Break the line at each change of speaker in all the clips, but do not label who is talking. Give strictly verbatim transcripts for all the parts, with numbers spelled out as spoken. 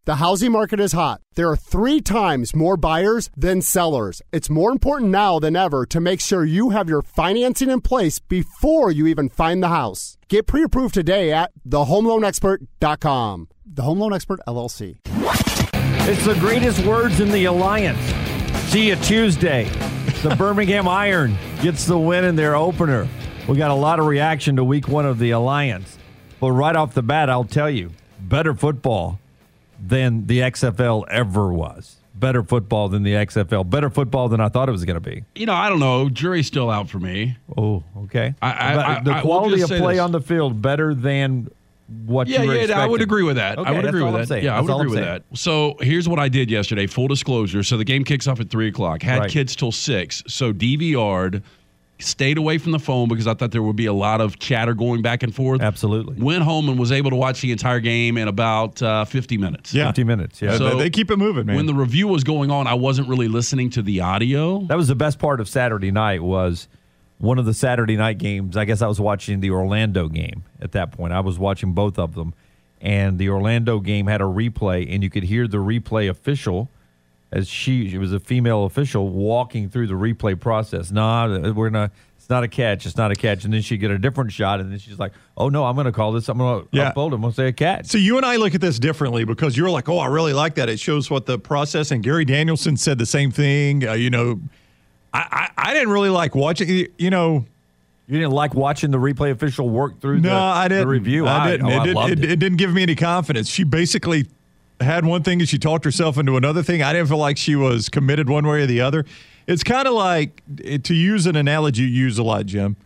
The housing market is hot. There are three times more buyers than sellers. It's more important now than ever to make sure you have your financing in place before you even find the house. Get pre-approved today at the home loan expert dot com. The Home Loan Expert, L L C.
It's the greatest words in the Alliance. See you Tuesday. The Birmingham Iron gets the win in their opener. We got a lot of reaction to week one of the Alliance. But right off the bat, I'll tell you, better football than the X F L ever was. Better football than the X F L. Better football than I thought it was going to be.
You know, I don't know. Jury's still out for me.
Oh, okay.
I, I, I,
the quality
of
play
this.
on the field better than what
yeah,
you were
yeah,
expecting.
I would agree with that.
Okay,
I would agree with
I'm
that.
saying.
Yeah,
that's
I would agree
I'm
with
saying.
that. So here's what I did yesterday. Full disclosure. So the game kicks off at three o'clock. Had
Right.
kids till six. So D V R'd. Stayed away from the phone because I thought there would be a lot of chatter going back and forth.
Absolutely.
Went home and was able to watch the entire game in about uh, fifty minutes.
Yeah.
fifty minutes, yeah.
So, they keep it moving, man.
When the review was going on, I wasn't really listening to the audio.
That was the best part of Saturday night was one of the Saturday night games. I guess I was watching the Orlando game at that point. I was watching both of them. And the Orlando game had a replay, and you could hear the replay official as she, she was a female official, walking through the replay process. Nah, we're not. It's not a catch. It's not a catch. And then she'd get a different shot, and then she's like, oh, no, I'm going to call this. I'm going to
Yeah.
uphold it. I'm going to say a catch.
So you and I look at this differently because you're like, oh, I really like that. It shows what the process. And Gary Danielson said the same thing. Uh, you know, I, I, I didn't really like watching, you, you know.
You didn't like watching the replay official work through
No,
the,
I didn't.
the review?
I didn't.
oh,
it,
I
did,
loved
it,
it.
it didn't give me any confidence. She basically had one thing and she talked herself into another thing. I didn't feel like she was committed one way or the other. It's kind of like, to use an analogy you use a lot, Jim,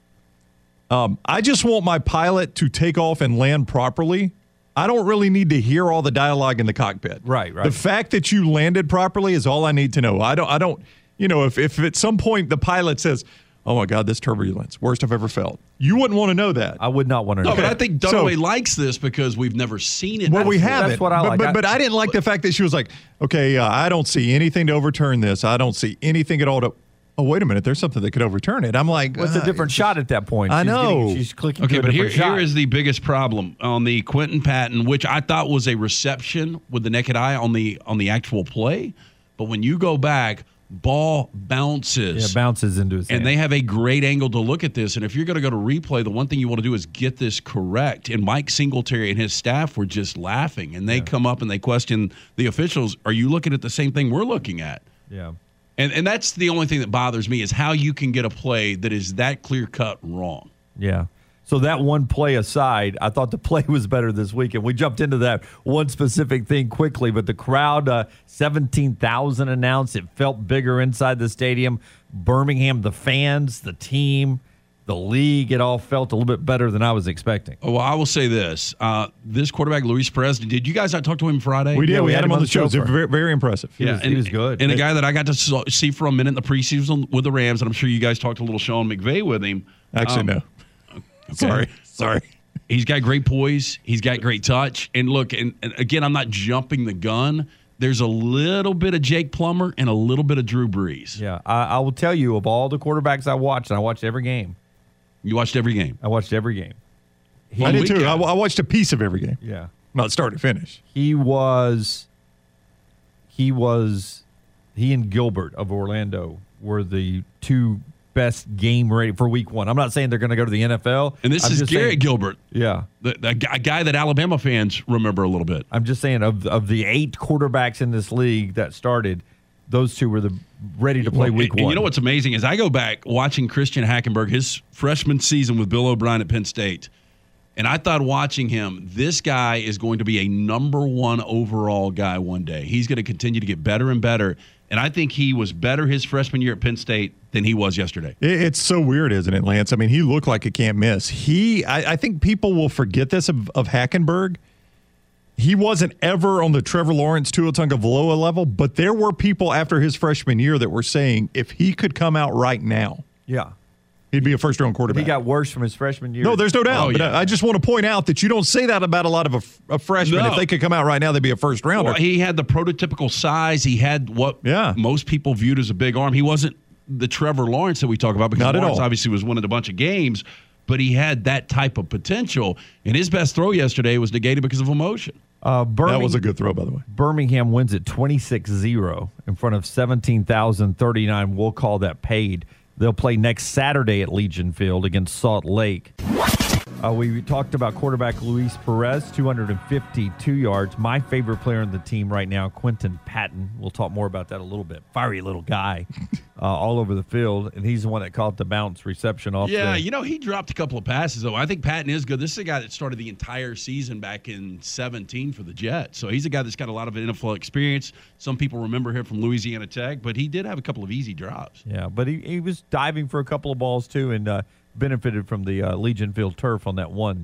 um, I just want my pilot to take off and land properly. I don't really need to hear all the dialogue in the cockpit.
Right, right.
The fact that you landed properly is all I need to know. I don't, I don't, you know, if, if at some point the pilot says, oh my God, this turbulence, worst I've ever felt, you wouldn't want to know that.
I would not want to know.
No, but I think
So-
Dunaway likes this because we've never seen it.
Well, we
before.
haven't.
That's what I
but,
like.
But,
I-
but I didn't like the fact that she was like, okay, uh, I don't see anything to overturn this. I don't see anything at all to. Oh, wait a minute. There's something that could overturn it. I'm like,
What's a
uh,
different shot at that point?
I
She's
know.
Getting, she's clicking
Okay,
to a
but here,
different shot.
here is the biggest problem on the Quentin Patton, which I thought was a reception with the naked eye on the on the actual play. But when you go back, ball bounces.
Yeah, bounces into his hand.
And they have a great angle to look at this. And if you're going to go to replay, the one thing you want to do is get this correct. And Mike Singletary and his staff were just laughing. And they
Yeah.
come up and they question the officials, are you looking at the same thing we're looking at?
Yeah.
And and that's the only thing that bothers me is how you can get a play that is that clear-cut wrong.
Yeah. So that one play aside, I thought the play was better this week, and we jumped into that one specific thing quickly. But the crowd, uh, seventeen thousand announced. It felt bigger inside the stadium. Birmingham, the fans, the team, the league, it all felt a little bit better than I was expecting.
Oh, well, I will say this. Uh, this quarterback, Luis Perez, did you guys not talk to him Friday?
We did.
Yeah,
we, had him on the show. It's
show.
very, very impressive.
He was- he was good.
And a guy that I got to so- see for a minute in the preseason with the Rams, and I'm sure you guys talked a little Sean McVay with him.
Actually,
Um,
no. Sorry. Sorry.
He's got great poise. He's got great touch. And look, and, and again, I'm not jumping the gun. There's a little bit of Jake Plummer and a little bit of Drew Brees.
Yeah. I, I will tell you, of all the quarterbacks I watched, and I watched every game.
You watched every game.
I watched every game.
I
On
did too. I,
weekend.
I watched a piece of every game.
Yeah.
Not start to finish.
He was, he was, he and Gilbert of Orlando were the two best game ready for week one. I'm not saying they're going to go to the N F L.
And this
I'm
is
just
Garrett
saying-
Gilbert,
Yeah.
the, the guy, guy that Alabama fans remember a little bit.
I'm just saying of of the eight quarterbacks in this league that started, those two were the ready to play
Well,
week
and, and
one.
you know what's amazing is I go back watching Christian Hackenberg, his freshman season with Bill O'Brien at Penn State, and I thought watching him, this guy is going to be a number one overall guy one day. He's going to continue to get better and better, and I think he was better his freshman year at Penn State than he was yesterday.
It, it's so weird, isn't it, Lance? I mean, he looked like a can't miss. He, I, I think people will forget this of, of Hackenberg. He wasn't ever on the Trevor Lawrence, Tua Tagovailoa level, but there were people after his freshman year that were saying if he could come out right now,
yeah.
he'd be a first-round
But
quarterback.
he got worse from his freshman year.
No, there's no doubt.
Oh,
But
yeah.
I, I just want to point out that you don't say that about a lot of a, a freshman.
No.
If they could come out right now, they'd be a first-rounder.
Well, he had the prototypical size. He had what
Yeah.
most people viewed as a big arm. He wasn't the Trevor Lawrence that we talk about because
Not at
Lawrence
all.
obviously was winning a bunch of games, but he had that type of potential. And his best throw yesterday was negated because of emotion.
Uh, Birmingham,
that was a good throw, by the way.
Birmingham wins at twenty-six zero in front of seventeen thousand thirty-nine. We'll call that paid. They'll play next Saturday at Legion Field against Salt Lake. Uh, we talked about quarterback Luis Perez, two hundred fifty-two yards. My favorite player on the team right now, Quentin Patton. We'll talk more about that a little bit. Fiery little guy uh, all over the field, and he's the one that caught the bounce reception off
Yeah,
the,
you know, he dropped a couple of passes, though. I think Patton is good. This is a guy that started the entire season back in seventeen for the Jets. So he's a guy that's got a lot of N F L experience. Some people remember him from Louisiana Tech, but he did have a couple of easy drops.
Yeah, but he, he was diving for a couple of balls, too, and uh, benefited from the uh, Legion Field turf on that one.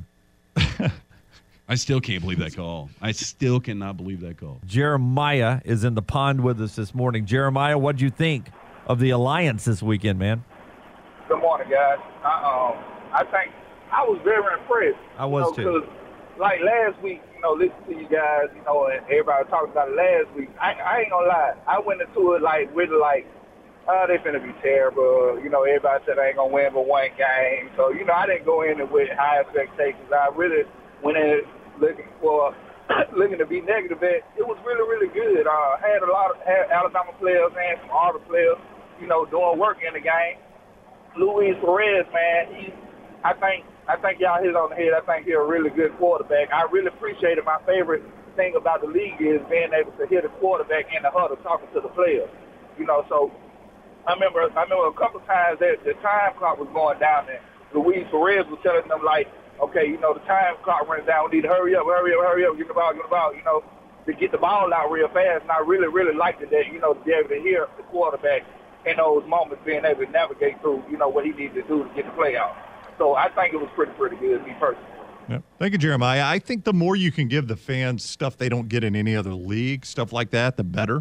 I still can't believe that call. I still cannot believe that call.
Jeremiah is in the pond with us this morning. Jeremiah, what'd you think of the Alliance this weekend, man?
Good morning, guys. I, um, I think I was very impressed.
I was,
you know,
too.
Like last week, you know, listening to you guys, you know, and everybody talking about it last week, I, I ain't gonna lie. I went into it like really like, oh, they finna be terrible. You know, everybody said I ain't gonna win but one game. So, you know, I didn't go in with high expectations. I really went in looking for looking to be negative. But it was really, really good. Uh, had a lot of had Alabama players and some Auburn players, you know, doing work in the game. Luis Perez, man, he, I think, I think y'all hit on the head. I think he's a really good quarterback. I really appreciate it. My favorite thing about the league is being able to hit a quarterback in the huddle talking to the players. You know, so I remember, I remember a couple of times that the time clock was going down, and Luis Perez was telling them like, okay, you know, the time clock runs down. We need to hurry up, hurry up, hurry up, get the ball, get the ball, you know, to get the ball out real fast. And I really, really liked it that, you know, to be able to hear the quarterback in those moments, being able to navigate through, you know, what he needed to do to get the play out. So I think it was pretty, pretty good, me personally.
Yep. Thank you, Jeremiah. I think the more you can give the fans stuff they don't get in any other league, stuff like that, the better.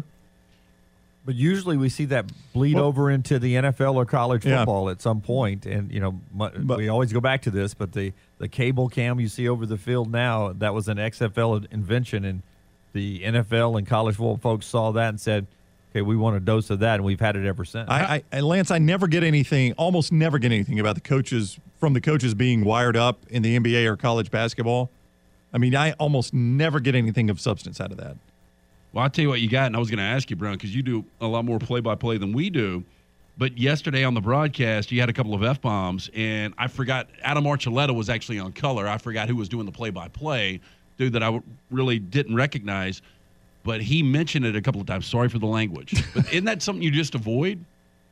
But usually we see that bleed
well,
over into the N F L or college football
yeah.
at some point. And, you know,
but,
we always go back to this, but the, the cable cam you see over the field now, that was an X F L invention. And the N F L and college football folks saw that and said, okay, we want a dose of that, and we've had it ever since.
I, I, Lance, I never get anything, almost never get anything about the coaches, from the coaches being wired up in the N B A or college basketball. I mean, I almost never get anything of substance out of that.
Well, I'll tell you what you got, and I was going to ask you, Brown, because you do a lot more play-by-play than we do. But yesterday on the broadcast, you had a couple of F-bombs, and I forgot Adam Archuleta was actually on color. I forgot who was doing the play-by-play, dude that I really didn't recognize. But he mentioned it a couple of times. Sorry for the language. But isn't that something you just avoid?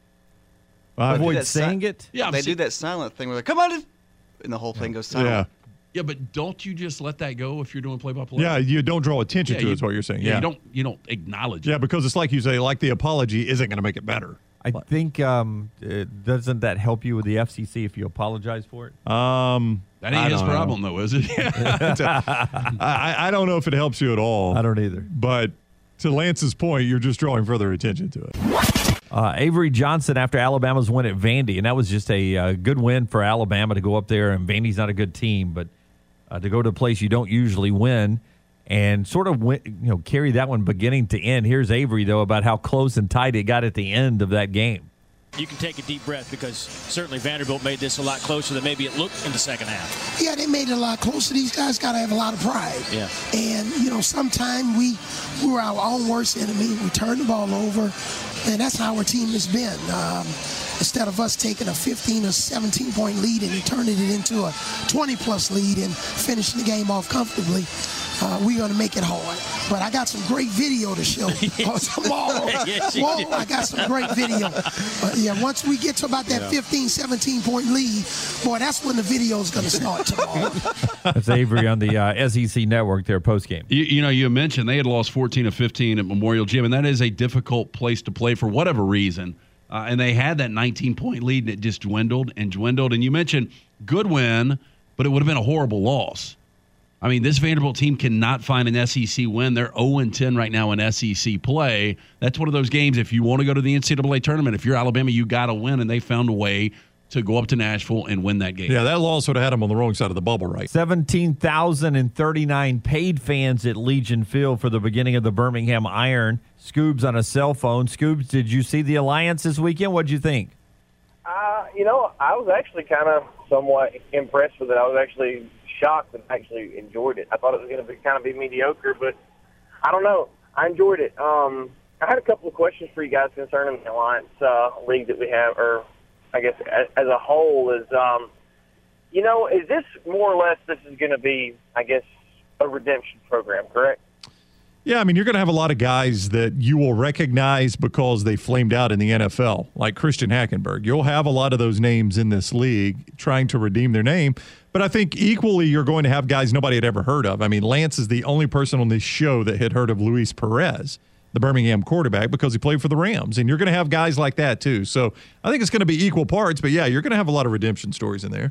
Uh, avoid
si-
saying it?
Yeah,
they
see-
do that silent thing where they're, come on, and the whole thing goes silent.
Yeah.
Yeah, but don't you just let that go if you're doing play-by-play?
Yeah, you don't draw attention
Yeah,
to
you-
it, is what you're saying.
Yeah,
Yeah,
you don't you don't acknowledge
Yeah,
it.
because it's like you say, like the apology isn't going to make it better.
I think um, uh, doesn't that help you with the F C C if you apologize for it?
Um,
That ain't
I
his
don't know.
problem, though, is it?
I, I don't know if it helps you at all.
I don't either.
But to Lance's point, you're just drawing further attention to it.
Uh, Avery Johnson after Alabama's win at Vandy, and that was just a uh, good win for Alabama to go up there, and Vandy's not a good team, but uh, to go to a place you don't usually win and sort of win, you know, carry that one beginning to end. Here's Avery, though, about how close and tight it got at the end of that game.
You can take a deep breath because certainly Vanderbilt made this a lot closer than maybe it looked in the second half.
Yeah, they made it a lot closer. These guys got to have a lot of pride.
Yeah.
And, you know, sometimes we, we were our own worst enemy. We turned the ball over, and that's how our team has been. Um, instead of us taking a fifteen or seventeen point lead and turning it into a twenty plus lead and finishing the game off comfortably, uh, we're going to make it hard. But I got some great video to show tomorrow.
Yes, you
Whoa,
do.
I got some great video. But yeah, once we get to about that fifteen, seventeen point lead, boy, that's when the video is going to start tomorrow.
That's Avery on the uh, S E C Network there postgame.
You, you know, you mentioned they had lost fourteen of fifteen at Memorial Gym, and that is a difficult place to play for whatever reason. Uh, and they had that nineteen-point lead, and it just dwindled and dwindled. And you mentioned good win, but it would have been a horrible loss. I mean, this Vanderbilt team cannot find an S E C win. They're oh and ten right now in S E C play. That's one of those games, if you want to go to the N C double A tournament, if you're Alabama, you got to win, and they found a way to go up to Nashville and win that game.
Yeah, that loss would have had them on the wrong side of the bubble, right?
seventeen thousand thirty-nine paid fans at Legion Field for the beginning of the Birmingham Iron. Scoobs on a cell phone. Scoobs, did you see the Alliance this weekend? What'd you think?
Uh, you know, I was actually kind of somewhat impressed with it. I was actually
shocked and actually enjoyed it. I thought it was going to be kind of be mediocre, but I don't know. I enjoyed it. Um, I had a couple of questions for you guys concerning the Alliance uh, League that we have, or I guess as, as a whole is, um, you know, is this more or less this is going to be, I guess, a redemption program, correct?
Yeah, I mean, you're going to have a lot of guys that you will recognize because they flamed out in the N F L, like Christian Hackenberg. You'll have a lot of those names in this league trying to redeem their name. But I think equally you're going to have guys nobody had ever heard of. I mean, Lance is the only person on this show that had heard of Luis Perez, the Birmingham quarterback, because he played for the Rams. And you're going to have guys like that, too. So I think it's going to be equal parts. But, yeah, you're going to have a lot of redemption stories in there.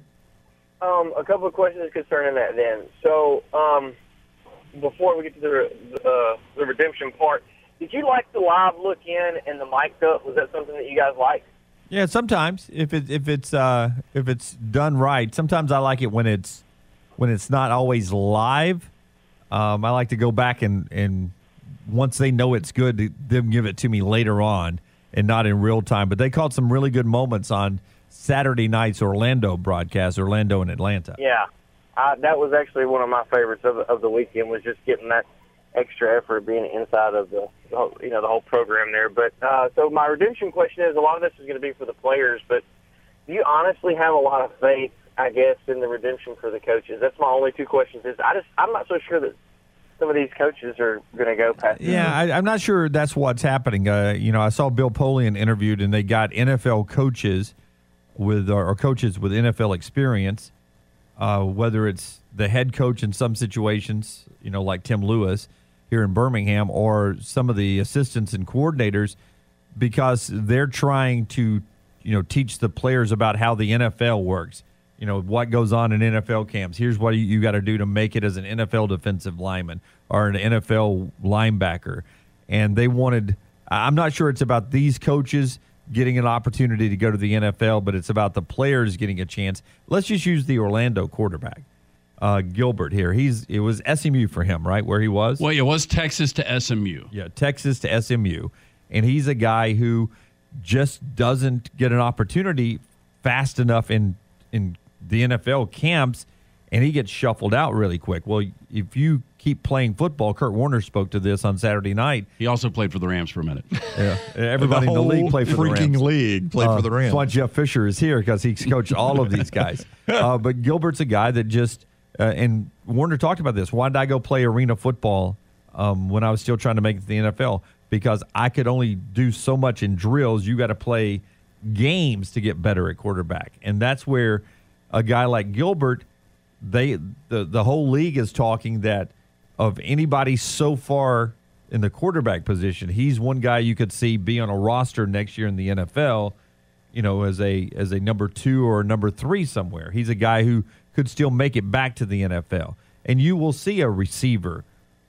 Um, a couple of questions concerning that then. So, um, before we get to the uh, the redemption part, did you like the live look in and the mic'd up? Was that something that you guys liked?
Yeah, sometimes if it if it's uh, if it's done right. Sometimes I like it when it's when it's not always live. Um, I like to go back and, and once they know it's good, them give it to me later on and not in real time. But they caught some really good moments on Saturday night's Orlando broadcast, Orlando and Atlanta.
Yeah. I, that was actually one of my favorites of, of the weekend, was just getting that extra effort being inside of the, the whole, you know, the whole program there. But uh, so my redemption question is, a lot of this is going to be for the players, but do you honestly have a lot of faith, I guess, in the redemption for the coaches? That's my only two questions. Is I just I'm not so sure that some of these coaches are going to go past.
Yeah, I, I'm not sure that's what's happening. Uh, you know, I saw Bill Polian interviewed, and they got N F L coaches with or coaches with N F L experience. Uh, whether it's the head coach in some situations, you know, like Tim Lewis here in Birmingham, or some of the assistants and coordinators, because they're trying to, you know, teach the players about how the N F L works. You know, what goes on in N F L camps. Here's what you, you got to do to make it as an N F L defensive lineman or an N F L linebacker. And they wanted, I'm not sure it's about these coaches getting an opportunity to go to the N F L, but it's about the players getting a chance. Let's just use the Orlando quarterback, uh, Gilbert here. He's It was S M U for him, right, where he was?
Well, it was Texas to S M U.
Yeah, Texas to S M U. And he's a guy who just doesn't get an opportunity fast enough in in the N F L camps, and he gets shuffled out really quick. Well, if you keep playing football, Kurt Warner spoke to this on Saturday night.
He also played for the Rams for a minute.
Yeah, everybody
the
in the league played for the Rams.
Freaking league played
uh,
for the Rams.
That's why Jeff Fisher is here, because he's coached all of these guys. Uh, but Gilbert's a guy that just uh, and Warner talked about this. Why did I go play arena football um, when I was still trying to make it to the N F L? Because I could only do so much in drills. You got to play games to get better at quarterback, and that's where a guy like Gilbert, they the the whole league is talking that of anybody so far in the quarterback position, he's one guy you could see be on a roster next year in the N F L, you know, as a as a number two or number three somewhere. He's a guy who could still make it back to the N F L. And you will see a receiver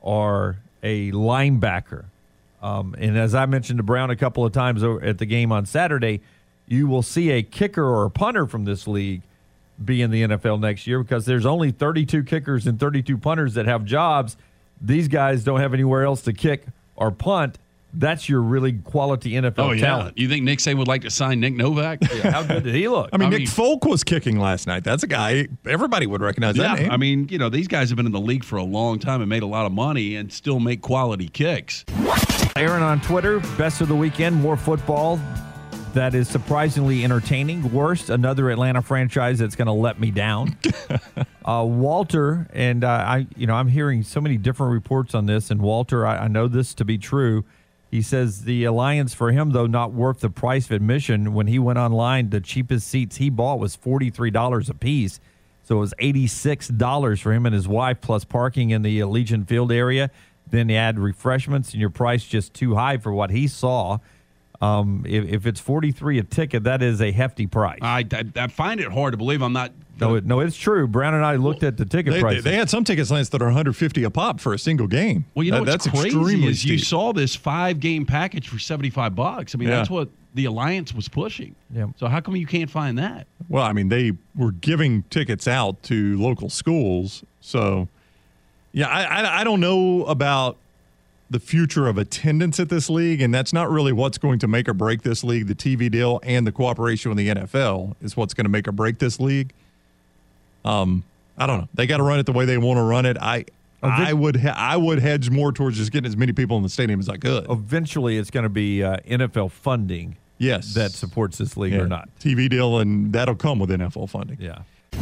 or a linebacker. Um, and as I mentioned to Brown a couple of times at the game on Saturday, you will see a kicker or a punter from this league be in the N F L next year, because there's only thirty-two kickers and thirty-two punters that have jobs. These guys don't have anywhere else to kick or punt. That's your really quality N F L
oh, yeah.
talent.
You think Nick Saban would like to sign Nick Novak?
Yeah, how good did he look?
I mean,
I
Nick
mean,
Folk was kicking last night. That's a guy everybody would recognize
yeah,
that name.
I mean, you know, these guys have been in the league for a long time and made a lot of money and still make quality kicks.
Aaron on Twitter, best of the weekend, more football. That is surprisingly entertaining. Worst, another Atlanta franchise that's going to let me down. uh, Walter, and uh, I, you know, I'm hearing so many different reports on this, and Walter, I, I know this to be true. He says the Alliance for him, though, not worth the price of admission. When he went online, the cheapest seats he bought was forty-three dollars a piece. So it was eighty-six dollars for him and his wife, plus parking in the Legion Field area. Then you add refreshments, and your price just too high for what he saw. Um, if, if it's forty-three a ticket, that is a hefty price.
I, I, I find it hard to believe. I'm not.
No, it, no, it's true. Brown and I looked at the ticket
they,
prices.
They, they had some tickets Lance, that are one hundred fifty a pop for a single game.
Well, you know
that,
what's
that's
crazy
extremely
is you
steep.
saw this five-game package for seventy-five bucks. I mean,
Yeah.
that's what the Alliance was pushing.
Yeah.
So how come you can't find that?
Well, I mean, they were giving tickets out to local schools. So, yeah, I, I, I don't know about the future of attendance at this league, and that's not really what's going to make or break this league. The T V deal and the cooperation with the N F L is what's going to make or break this league. Um, I don't know. They got to run it the way they want to run it. I I would ha- I would hedge more towards just getting as many people in the stadium as I could.
Eventually, it's going to be uh, N F L funding
yes.
that supports this league
yeah.
or not.
T V deal, and that'll come with N F L funding.
Yeah.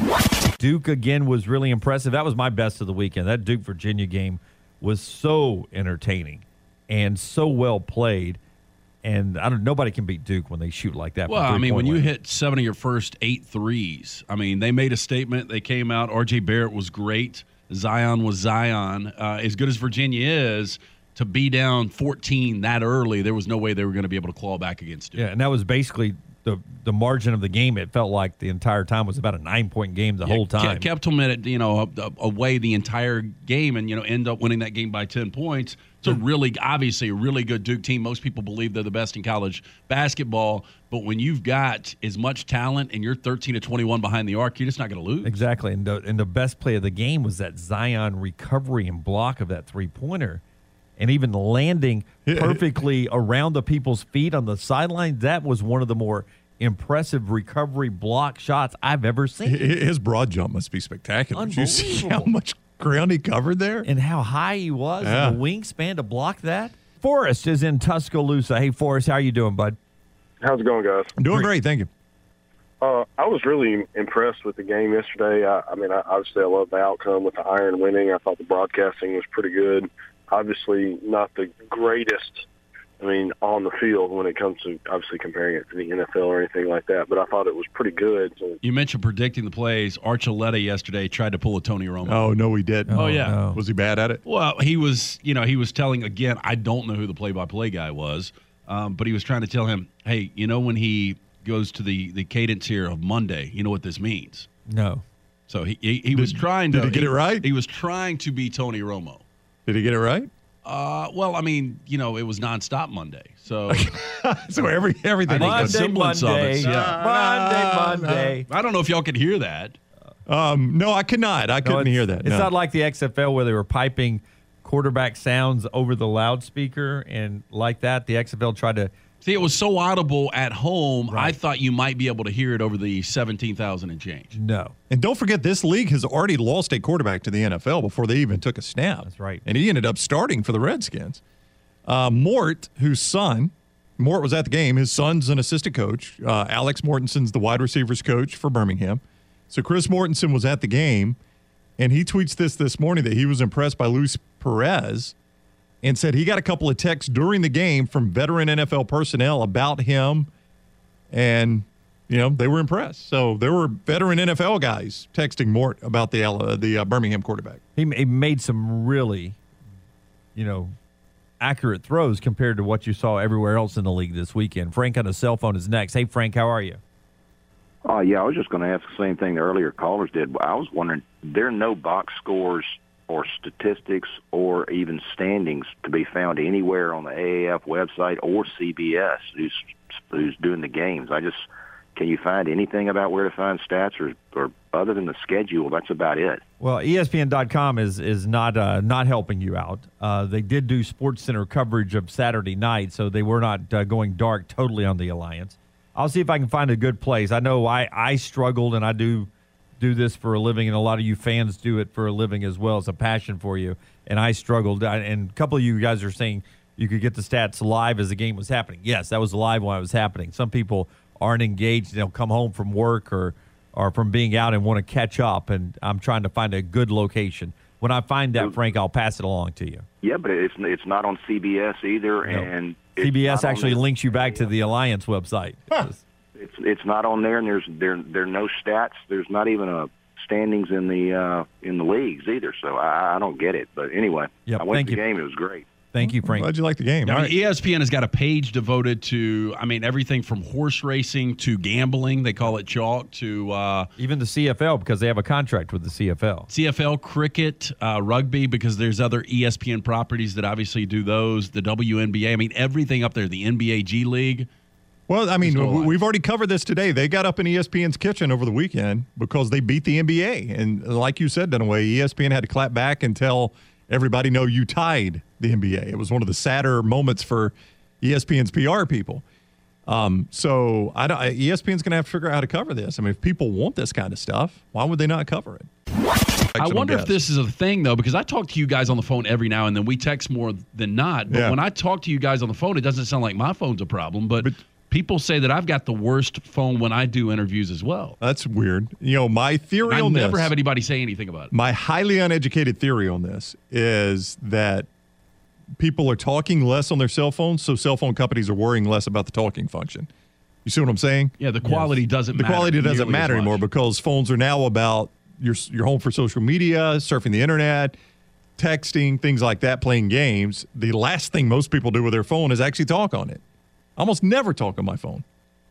Duke, again, was really impressive. That was my best of the weekend. That Duke-Virginia game was so entertaining and so well played. And I don't. Nobody can beat Duke when they shoot like that.
Well, I mean, when you hit seven of your first eight threes, I mean, they made a statement. They came out. R J Barrett was great. Zion was Zion. Uh, as good as Virginia is, to be down fourteen that early, there was no way they were going to be able to claw back against Duke.
Yeah, and that was basically the the margin of the game. It felt like the entire time was about a nine-point game the
yeah,
whole time.
Kept them at, you know, away the entire game and, you know, end up winning that game by ten points. It's a really, obviously, a really good Duke team. Most people believe they're the best in college basketball. But when you've got as much talent and you're thirteen to twenty-one behind the arc, you're just not going to lose.
Exactly. And the, and the best play of the game was that Zion recovery and block of that three-pointer. And even landing perfectly around the people's feet on the sideline, that was one of the more impressive recovery block shots I've ever seen.
His broad jump must be spectacular. Did you see how much ground he covered there?
And how high he was,
yeah.
and the wingspan to block that. Forrest is in Tuscaloosa. Hey, Forrest, how you doing, bud?
How's it going, guys?
I'm doing great, thank you.
Uh, I was really impressed with the game yesterday. I, I mean, I, obviously I love the outcome with the Iron winning. I thought the broadcasting was pretty good. Obviously not the greatest, I mean, on the field when it comes to obviously comparing it to the N F L or anything like that, but I thought it was pretty good. So,
you mentioned predicting the plays. Archuleta yesterday tried to pull a Tony Romo.
Oh, no, he didn't.
Oh, yeah.
No.
Was he bad at it?
Well, he was, you know, he was telling, again, I don't know who the play-by-play guy was, um, but he was trying to tell him, hey, you know when he goes to the, the cadence here of Monday, you know what this means?
No.
So he he, he
Did-
was trying to.
did he get it right?
He was trying to be Tony Romo.
Did he get it right?
Uh, well, I mean, you know, it was nonstop Monday, so
So every everything.
I think
was
the semblance of
Monday.
it. Yeah.
Monday, Monday.
I don't know if y'all could hear that.
Um, no, I could not. I
No,
couldn't
it's-
hear that.
It's
no.
not like the X F L where they were piping quarterback sounds over the loudspeaker and like that. The X F L tried to.
See, it was so audible at home. I thought you might be able to hear it over the seventeen thousand and change.
No.
And don't forget, this league has already lost a quarterback to the N F L before they even took a snap.
That's right.
And he ended up starting for the Redskins. Uh, Mort, whose son, Mort was at the game. His son's an assistant coach. Uh, Alex Mortenson's the wide receivers coach for Birmingham. So Chris Mortensen was at the game, and he tweets this this morning that he was impressed by Luis Perez and said he got a couple of texts during the game from veteran N F L personnel about him, and, you know, they were impressed. So there were veteran N F L guys texting Mort about the uh, the uh, Birmingham quarterback.
He, he made some really, you know, accurate throws compared to what you saw everywhere else in the league this weekend. Frank on a cell phone is next. Hey, Frank, how are you?
Oh, yeah, I was just going to ask the same thing the earlier callers did. I was wondering, there are no box scores or statistics or even standings to be found anywhere on the A A F website or C B S who's who's doing the games. I just, can you find anything about where to find stats or, or other than the schedule? That's about it.
Well, E S P N dot com is is not uh, not helping you out. Uh, they did do Sports Center coverage of Saturday night, so they were not uh, going dark totally on the Alliance. I'll see if I can find a good place. I know I, I struggled, and I do do this for a living, and a lot of you fans do it for a living as well. It's a passion for you, and I struggled. I, and a couple of you guys are saying you could get the stats live as the game was happening. Yes, that was live when it was happening. Some people aren't engaged. They'll come home from work or, or from being out and want to catch up, and I'm trying to find a good location. When I find that, Frank, I'll pass it along to you.
Yeah, but it's it's not on C B S either,
No.
and it's
C B S
not on
actually
the-
links you back to the Alliance website.
It's it's not on there, and there's there there are no stats. There's not even a standings in the uh, in the leagues either. So I, I don't get it. But anyway,
Yep,
I went
thank
to the
you.
game. It was great.
Thank you, Frank.
Glad you like the game.
I
All
mean,
right.
E S P N has got a page devoted to, I mean, everything from horse racing to gambling. They call it chalk to uh,
Even the C F L, because they have a contract with the C F L.
C F L, cricket, uh, rugby, because there's other E S P N properties that obviously do those. The W N B A. I mean, everything up there. The N B A G League.
Well, I mean,
Just go
w-
on.
we've already covered this today. They got up in E S P N's kitchen over the weekend because they beat the N B A. And like you said, Dunaway, E S P N had to clap back and tell everybody, no, you tied the N B A. It was one of the sadder moments for E S P N's P R people. Um, so I don't, E S P N's going to have to figure out how to cover this. I mean, if people want this kind of stuff, why would they not cover it?
I wonder if this is a thing, though, because I talk to you guys on the phone every now and then. We text more than not. But
Yeah.
when I talk to you guys on the phone, it doesn't sound like my phone's a problem. But, but people say that I've got the worst phone when I do interviews as well.
That's weird. You know, my theory
I
on
never
this,
have anybody say anything about it.
my highly uneducated theory on this is that people are talking less on their cell phones, so cell phone companies are worrying less about the talking function. You see what I'm saying?
Yeah, the quality doesn't
The
matter.
quality doesn't
nearly
matter
as
anymore
much.
because phones are now about your your home for social media, surfing the internet, texting, things like that, playing games. The last thing most people do with their phone is actually talk on it. I almost never talk on my phone.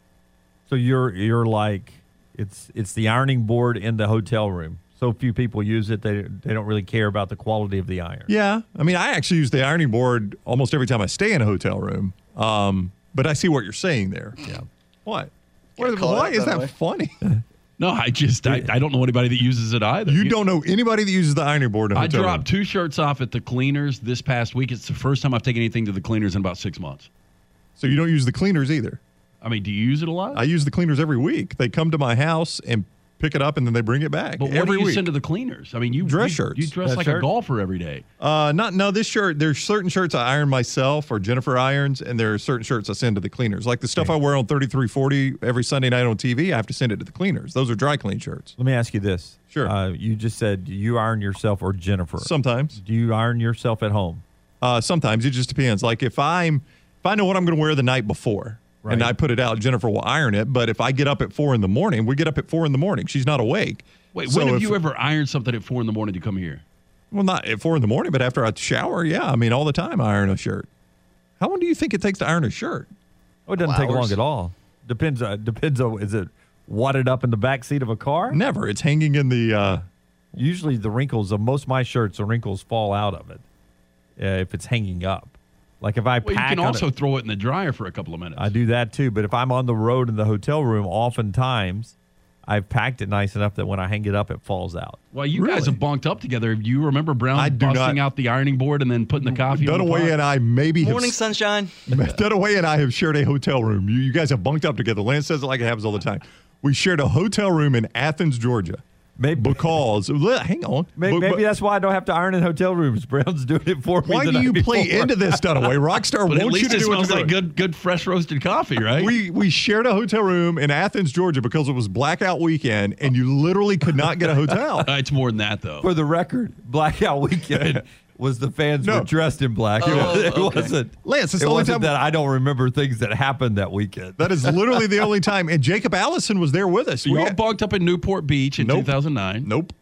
So you're you're like it's it's the ironing board in the hotel room. So few people use it. They they don't really care about the quality of the iron.
Yeah. I mean, I actually use the ironing board almost every time I stay in a hotel room. Um, but I see what you're saying there.
Yeah.
What? What-
call it
why
out
is
that
that
way.
funny?
No, I just I, I don't know anybody that uses it either.
You don't know anybody that uses the ironing board in a
I
hotel
dropped two shirts off at the cleaners this past week. It's the first time I've taken anything to the cleaners in about six months.
So you don't use the cleaners either?
I mean, do you use it a lot?
I use the cleaners every week. They come to my house and pick it up, and then they bring it back
But what
every
do you
week.
send to the cleaners? I mean, you
Dress
you,
shirts.
You dress
Dress
like a
shirt?
golfer every day.
Uh, not no. This shirt. There's certain shirts I iron myself or Jennifer irons, and there are certain shirts I send to the cleaners. Like the stuff I wear on thirty-three forty every Sunday night on T V, I have to send it to the cleaners. Those are dry clean shirts.
Let me ask you this.
Sure.
Uh, you just said you iron yourself or Jennifer.
Sometimes.
Do you iron yourself at home?
Uh, sometimes it just depends. Like if I'm if I know what I'm going to wear the night before.
Right.
And I put it out, Jennifer will iron it. But if I get up at four in the morning, we get up at four in the morning. She's not awake.
Wait,
So
when have
if-
you ever ironed something at four in the morning to come here?
Well, not at four in the morning, but after I shower, yeah. I mean, all the time I iron a shirt. How long do you think it takes to iron a shirt?
Oh, it doesn't
Couple
take long
hours.
at all. Depends. Uh, depends on is it wadded up in the back seat of a car?
Never. It's hanging in the. Uh,
Usually the wrinkles of most of my shirts, the wrinkles fall out of it uh, if it's hanging up. Like if I
Well, you
pack
can
on
also
it,
throw it in the dryer for a couple of minutes.
I do that too. But if I'm on the road in the hotel room, oftentimes I've packed it nice enough that when I hang it up, it falls out.
Well, you guys
Really?
have bunked up together. Do you remember Brown
I do
busting
not.
out the ironing board and then putting the coffee on the
Dunaway
pot?
and I maybe have.
Morning sunshine.
Dunaway and I have shared a hotel room. You, you guys have bunked up together. Lance says it like it happens all the time. We shared a hotel room in Athens, Georgia.
Maybe
Because hang on,
maybe,
But-
maybe
but
that's why I don't have to iron in hotel rooms. Brown's doing it for me.
why
the
do
night
you play
before.
into this, Dunaway? Rockstar
But at
wants you
least
to
it
do what
smells
you're
like
doing.
good, good fresh roasted coffee, right?
We we shared a hotel room in Athens, Georgia, because it was blackout weekend, and you literally could not get a hotel.
Uh, it's more than that, though.
For the record, blackout weekend was the fans
No.
were dressed in black. It,
Oh,
was, it
okay.
wasn't.
Lance, it's
it
the only
wasn't
time-
that I don't remember things that happened that weekend.
That is literally the only time. And Jacob Allison was there with us.
So
We
y'all
had-
bunked up in Newport Beach in
Nope.
two thousand nine.
Nope.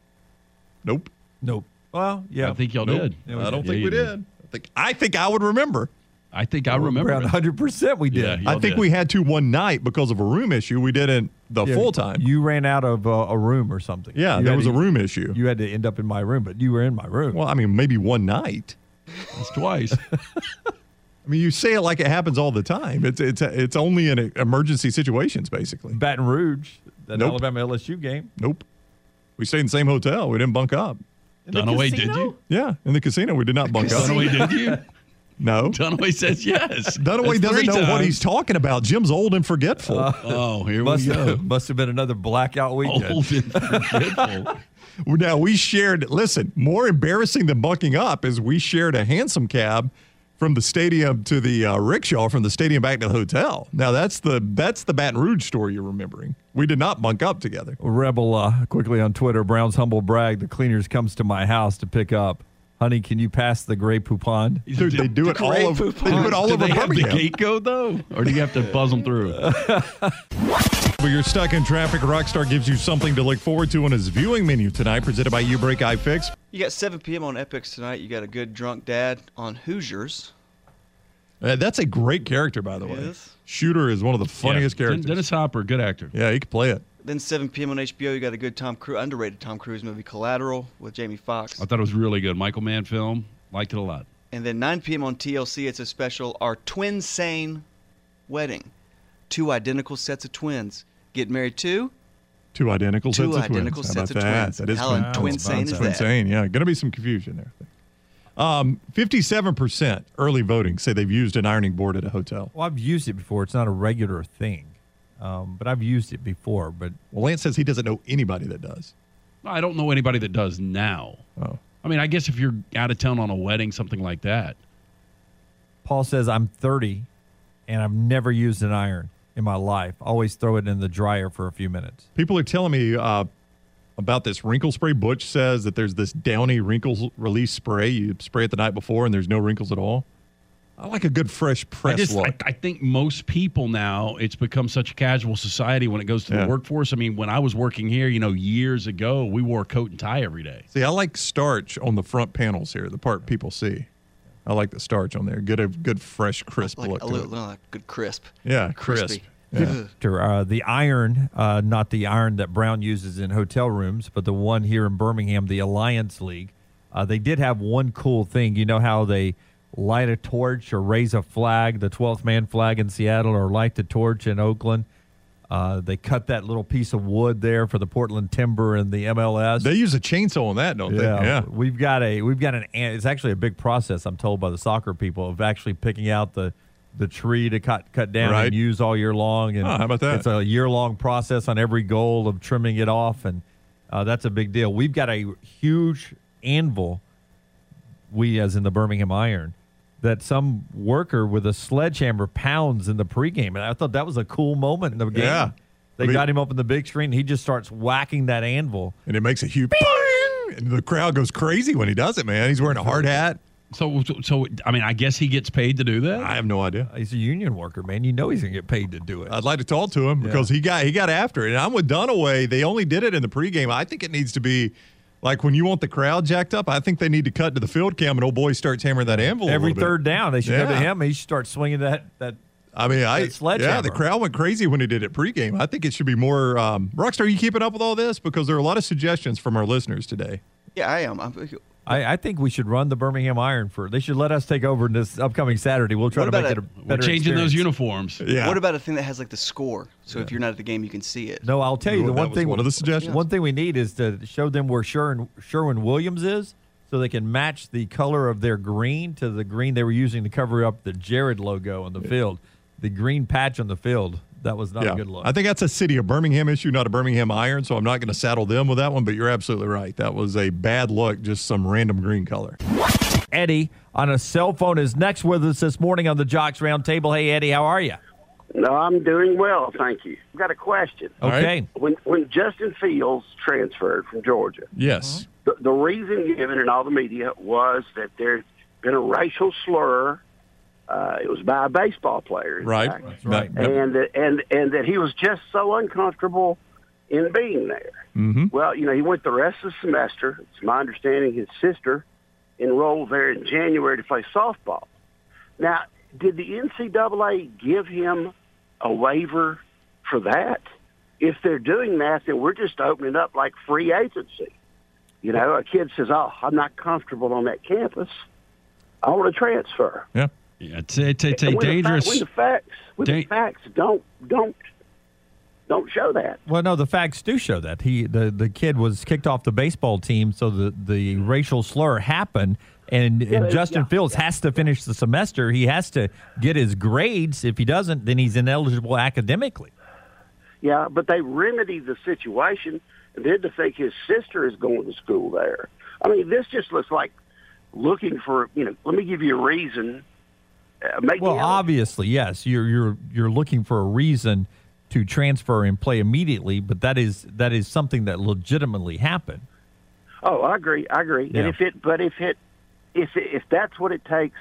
Nope.
Nope. Well, yeah.
I think y'all
Nope.
did.
I don't
Yeah,
think
you
we did. I think I think I would remember.
I think I remember.
around
it.
one hundred percent we did.
Yeah,
I
Y'all
think
did.
we had to one night because of a room issue. We didn't the
Yeah,
full time.
You ran out of uh, a room or something.
yeah,
You
there
had
was
to-
a room issue.
You had to end up in my room, but you were in my room.
Well, I mean, maybe one night.
It's twice.
I mean, you say it like it happens all the time. It's it's it's only in emergency situations, basically.
Baton Rouge, the
Nope.
Alabama L S U game.
Nope. We stayed in the same hotel. We didn't bunk up.
In the
Dunaway, did
casino?
you?
Yeah, in the casino, we did not bunk up.
Dunaway, did you?
No.
Dunaway says yes.
Dunaway
That's
doesn't
three
know what
times.
he's talking about. Jim's old and forgetful.
Oh, here
Must
we go.
have, must have been another blackout weekend.
Old and forgetful.
Now, we shared, listen, more embarrassing than bunking up is we shared a hansom cab from the stadium to the uh, rickshaw, from the stadium back to the hotel. Now, that's the that's the Baton Rouge story you're remembering. We did not bunk up together.
Rebel uh, quickly on Twitter. Brown's humble brag. The cleaners comes to my house to pick up. Honey, can you pass the Grey Poupon?
Dude, they do it all
Grey
over. They
Poupon.
do it all
Do
over
they have the
Birmingham.
gate code, though? Or do you have to buzz them through?
When you're stuck in traffic, Rockstar gives you something to look forward to on his viewing menu tonight, presented by U-Break iFix.
You got seven p.m. on Epix tonight. You got a good drunk dad on Hoosiers.
Uh, that's a great character, by the way.
Yes.
Shooter is one of the funniest
Yeah. Den-
characters.
Dennis Hopper, good actor.
Yeah, he could play it.
Then seven p.m. on H B O, you got a good Tom Cruise, underrated Tom Cruise movie, Collateral, with Jamie Foxx.
I thought it was really good. Michael Mann film. Liked it a lot.
And then nine p.m. on T L C, it's a special, Our Twin Sane Wedding. Two identical sets of twins. Get married to?
Two identical
Two
sets of twins.
identical
How
sets
about
of
that?
twins.
That is
How
twin,
twin-sane is that?
Twin-sane, yeah. Going to be some confusion there. Um, fifty-seven percent early voting say they've used an ironing board at a hotel.
Well, I've used it before. It's not a regular thing, um, but I've used it before. But
Well, Lance says he doesn't know anybody that does.
I don't know anybody that does now.
Oh.
I mean, I guess if you're out of town on a wedding, something like that.
Paul says, I'm thirty, and I've never used an iron in my life. Always throw it in the dryer for a few minutes.
People are telling me uh, about this wrinkle spray. Butch says that there's this Downy wrinkles release spray. You spray it the night before, and there's no wrinkles at all. I like a good fresh press
I, just,
look.
I, I think most people now, it's become such a casual society when it goes to
Yeah.
the workforce. I mean, when I was working here, you know, years ago, we wore a coat and tie every day.
See, I like starch on the front panels here, the part people see. I like the starch on there. Good, a good, fresh, crisp
Like
look
a
to
little,
it.
little good crisp.
Yeah,
Crispy.
crisp. Yeah.
Uh, the iron, uh, not the iron that Brown uses in hotel rooms, but the one here in Birmingham, the Alliance League. Uh, they did have one cool thing. You know how they light a torch or raise a flag, the twelfth man flag in Seattle, or light the torch in Oakland? Uh, they cut that little piece of wood there for the Portland Timber and the M L S.
They use a chainsaw on that, don't
Yeah,
they? Yeah.
we've got a we've got an. It's actually a big process. I'm told by the soccer people of actually picking out the the tree to cut cut down
Right.
and use all year long. And
Oh, how about that?
It's a year long process on every goal of trimming it off, and uh, that's a big deal. We've got a huge anvil. We, as in the Birmingham Iron, that some worker with a sledgehammer pounds in the pregame, and I thought that was a cool moment in the game.
Yeah.
They
I mean-
got him up in the big screen. And he just starts whacking that anvil.
And it makes a huge bing! And the crowd goes crazy when he does it, man. He's wearing a hard hat.
So, so I mean, I guess he gets paid to do that?
I have no idea.
He's a union worker, man. You know he's going to get paid to do it.
I'd like to talk to him because he got he got after it. And I'm with Dunaway. They only did it in the pregame. I think it needs to be like when you want the crowd jacked up. I think they need to cut to the field cam and old boy starts hammering that anvil. a
Every
little bit.
third down, they should go to
Yeah.
him. He should start swinging that that.
I mean, I
that sledgehammer.
yeah, the crowd went crazy when he did it pregame. I think it should be more. Um, Rockstar, are you keeping up with all this? Because there are a lot of suggestions from our listeners today.
Yeah, I am. I'm,
I, I think we should run the Birmingham Iron for. They should let us take over this upcoming Saturday. We'll try
What
to make
about
it a
a-
We're
better
changing those
experience.
uniforms.
Yeah.
What about a thing that has like the score? So if you're not at the game, you can see it.
No, I'll tell you the
That
one
was
thing.
one of the suggestions.
One thing we need is to show them where Sherwin, Sherwin Williams is, so they can match the color of their green to the green they were using to cover up the Jared logo on the field. The green patch on the field. That was not
yeah.
a good look.
I think that's a city of Birmingham issue, not a Birmingham Iron. So I'm not going to saddle them with that one. But you're absolutely right. That was a bad look, just some random green color.
Eddie on a cell phone is next with us this morning on the Jocks Roundtable. Hey, Eddie, how are you?
No, I'm doing well, thank you. I've got a question.
Okay.
When when Justin Fields transferred from Georgia,
Yes.
the, the reason given in all the media was that there's been a racial slur. Uh, it was by a baseball player, in
Right.
fact.
That's right.
Yep.
and that- and and that he was just so uncomfortable in being there.
Mm-hmm.
Well, you know, he went the rest of the semester. It's my understanding his sister enrolled there in January to play softball. Now, did the N C double A give him a waiver for that? If they're doing that, then we're just opening up like free agency. You know, a kid says, "Oh, I'm not comfortable on that campus. I want to transfer."
Yeah.
Yeah, it's, it's, it's a
And when the
dangerous.
fact- when the facts, when the
da-
facts don't don't don't show that.
Well, no, the facts do show that he the, the kid was kicked off the baseball team, so the, the racial slur happened, and, and
Yeah,
Justin
yeah,
Fields has to finish the semester. He has to get his grades. If he doesn't, then he's ineligible academically.
Yeah, but they remedied the situation, and then to think his sister is going to school there. I mean, this just looks like looking for, you know, let me give you a reason. Uh, make
Well,
me
obviously, yes, you're you're you're looking for a reason to transfer and play immediately, but that is that is something that legitimately happened.
Oh, I agree. I agree.
Yeah.
And if it, but if it, if it, if that's what it takes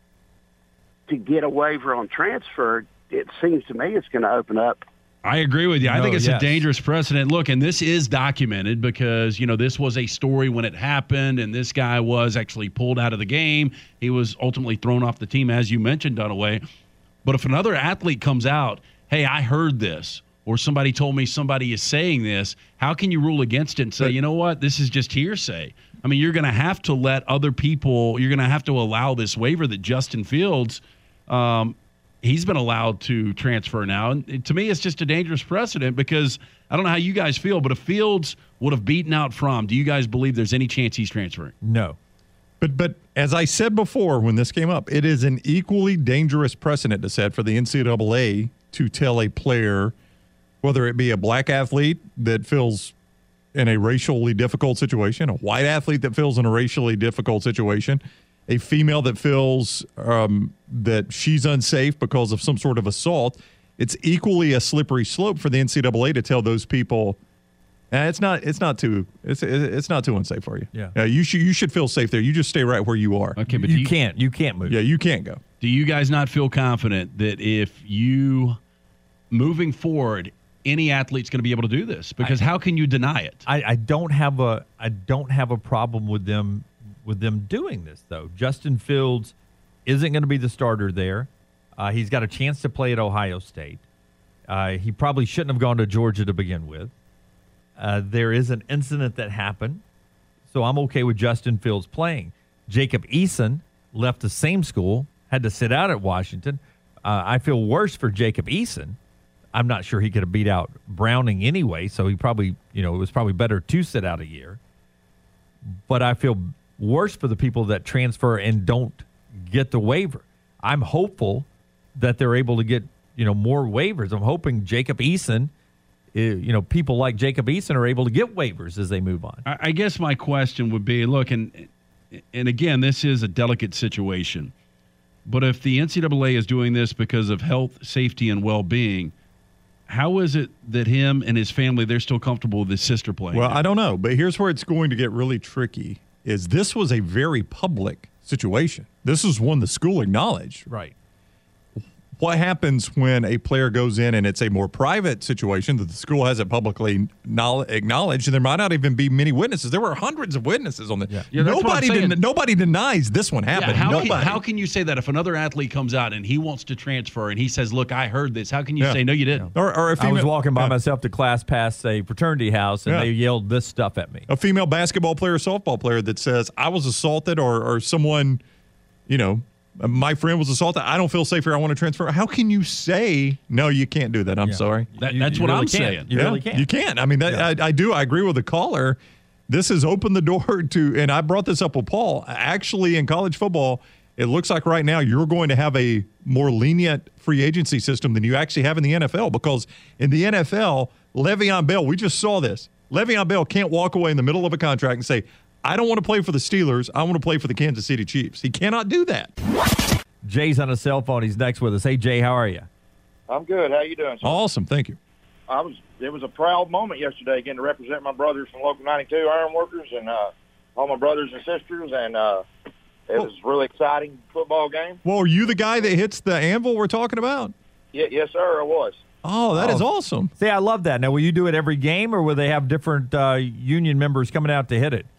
to get a waiver on transfer, it seems to me it's going to open up.
I agree with you. I
No,
think it's
yes.
a dangerous precedent. Look, and this is documented because, you know, this was a story when it happened, and this guy was actually pulled out of the game. He was ultimately thrown off the team, as you mentioned, Dunaway. But if another athlete comes out, hey, I heard this, or somebody told me somebody is saying this, how can you rule against it and say,
But-
you know what, this is just hearsay? I mean, you're going to have to let other people, you're going to have to allow this waiver that Justin Fields um, – he's been allowed to transfer now. And to me, it's just a dangerous precedent because I don't know how you guys feel, but if Fields would have beaten out Fromm, do you guys believe there's any chance he's transferring?
No.
But but as I said before when this came up, it is an equally dangerous precedent to set for the N C double A to tell a player, whether it be a black athlete that feels in a racially difficult situation, a white athlete that feels in a racially difficult situation, a female that feels um, that she's unsafe because of some sort of assault, it's equally a slippery slope for the N C double A to tell those people, eh, it's not it's not too it's it's not too unsafe for you.
Yeah,
uh, you should you should feel safe there. You just stay right where you are.
Okay, but
you,
you
can't you can't move.
Yeah, you can't go.
Do you guys not feel confident that if you moving forward, any athlete's going to be able to do this? Because I, how can you deny it?
I, I don't have a I don't have a problem with them with them doing this though. Justin Fields isn't going to be the starter there. Uh, he's got a chance to play at Ohio State. Uh, he probably shouldn't have gone to Georgia to begin with. Uh, there is an incident that happened, so I'm okay with Justin Fields playing. Jacob Eason left the same school, had to sit out at Washington. Uh, I feel worse for Jacob Eason. I'm not sure he could have beat out Browning anyway, so he probably, you know, it was probably better to sit out a year. But I feel worse for the people that transfer and don't get the waiver. I'm hopeful that they're able to get, you know, more waivers. I'm hoping Jacob Eason, you know, people like Jacob Eason are able to get waivers as they move on.
I guess my question would be, look, and and again, this is a delicate situation, but if the N C double A is doing this because of health, safety, and well-being, how is it that him and his family, they're still comfortable with his sister playing?
Well, I don't know, but here's where it's going to get really tricky, is this was a very public situation. This is one the school acknowledged.
Right.
What happens when a player goes in and it's a more private situation that the school hasn't publicly acknowledged, and there might not even be many witnesses? There were hundreds of witnesses on this. Yeah.
Yeah,
nobody, den- nobody denies this one happened.
Yeah, how,
nobody.
can, how can you say that if another athlete comes out and he wants to transfer and he says, look, I heard this, how can you
Yeah.
say, no, you didn't?
Or, or if
I was walking by myself to class past a fraternity house, and
Yeah.
they yelled this stuff at me.
A female basketball player, softball player that says, I was assaulted, or, or someone, you know, my friend was assaulted, I don't feel safe here, I want to transfer. How can you say, no, you can't do that? I'm
Yeah.
sorry.
That,
You-
that's
you
what
really
I'm
can't.
saying.
You
Yeah,
really can't.
You can't. I mean, that,
Yeah.
I, I do. I agree with the caller. This has opened the door to, and I brought this up with Paul, actually in college football, it looks like right now you're going to have a more lenient free agency system than you actually have in the N F L, because in the N F L, Le'Veon Bell, we just saw this. Le'Veon Bell can't walk away in the middle of a contract and say, I don't want to play for the Steelers. I want to play for the Kansas City Chiefs. He cannot do that.
Jay's on a cell phone. He's next with us. Hey, Jay, how are you?
I'm good. How you doing, sir?
Awesome. Thank you.
I was. It was a proud moment yesterday, getting to represent my brothers from Local ninety-two Iron Workers and uh, all my brothers and sisters, and uh, it was a really exciting football game.
Well, are you the guy that hits the anvil we're talking about?
Yeah, yes, sir. I was.
Oh, that
Oh.
is awesome.
See, I love that. Now, will you do it every game, or will they have different uh, union members coming out to hit it?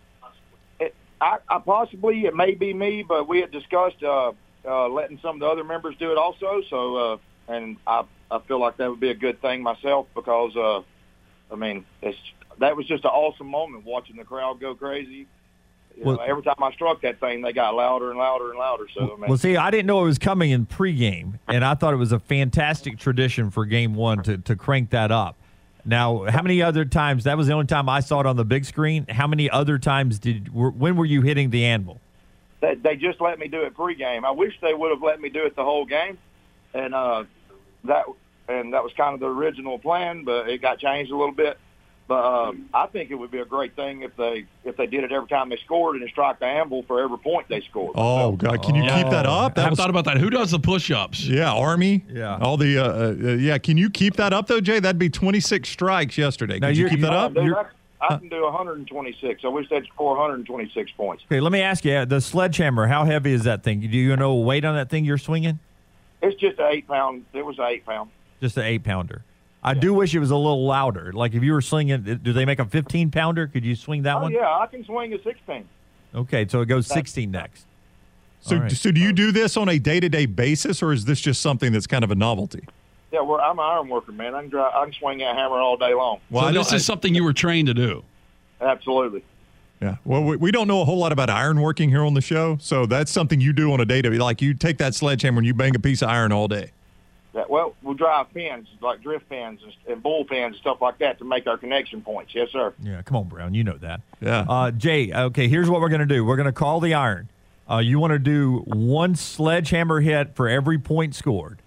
It, I, I possibly it may be me, but we had discussed uh, uh, letting some of the other members do it also. So, uh, and I I feel like that would be a good thing myself, because uh, I mean it's that was just an awesome moment watching the crowd go crazy. You
Well-
know, every time I struck that thing, they got louder and louder and louder. So, I mean,
Well, see, I didn't know it was coming in pregame, and I thought it was a fantastic tradition for game one to, to crank that up. Now, how many other times? That was the only time I saw it on the big screen. How many other times did? Were, when were you hitting the anvil?
they, they just let me do it pregame. I wish they would have let me do it the whole game, and uh, that and that was kind of the original plan, but it got changed a little bit. But um, I think it would be a great thing if they if they did it every time they scored and strike the anvil for every point they scored.
Oh, God. Can you
Yeah.
keep that up? That
I've
was,
thought about that. Who does the push-ups?
yeah, Army.
Yeah.
All the, uh, uh, yeah. Can you keep that up, though, Jay? That'd be twenty-six strikes yesterday.
Now,
Could you
you're-
keep that
Uh,
up?
dude, I, I can do one hundred twenty-six. I wish they'd score one hundred twenty-six points.
Okay, let me ask you: the sledgehammer, how heavy is that thing? Do you know weight on that thing you're swinging?
It's just an eight pound. It was an eight pound.
Just an eight pounder. I do wish it was a little louder. Like if you were slinging, do they make a fifteen pounder? Could you swing that
Oh
one?
yeah, I can swing a sixteen.
Okay, so it goes sixteen next.
So,
All right.
so do you do this on a day-to-day basis, or is this just something that's kind of a novelty?
Yeah, well, I'm an iron worker, man. I can drive, I can swing that hammer all day long.
Well,
so
I
this
don't-
is something you were trained to do.
Absolutely.
Yeah. Well, we, we don't know a whole lot about ironworking here on the show, so that's something you do on a day-to-day. Like you take that sledgehammer and you bang a piece of iron all day.
Yeah, well, we'll drive pins, like drift pins and, and bull pins and stuff like that to make our connection points. Yes, sir.
Yeah, come on, Brown. You know that.
Yeah.
Uh, Jay, okay, here's what we're going to do. We're going to call the iron. Uh, you want to do one sledgehammer hit for every point scored.